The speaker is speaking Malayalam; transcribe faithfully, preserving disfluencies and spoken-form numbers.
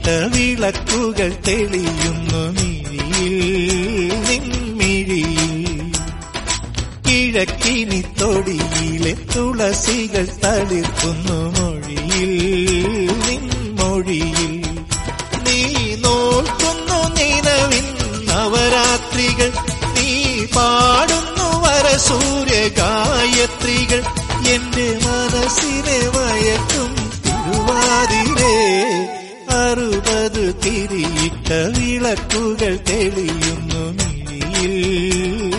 വിളക്കുകൾ തെളിയുന്നു മിഴിയിൽ നിൻമിഴിയിൽ. കിഴക്കിനി തൊടിയിലെ തുളസികൾ തളിർക്കുന്നു മൊഴിയിൽ നിൻമൊഴിയിൽ. നീ നോൽക്കുന്നു നിലവിൻ നവരാത്രികൾ, നീ പാടുന്നു വരസൂര്യ ഗായത്രികൾ. എന്റെ മനസ്സിനെ മയക്കും തിരുവാതിരേ, അറുപത് തിരിയിട്ട വിളക്കുകൾ തെളിയുന്നു മിഴിയിൽ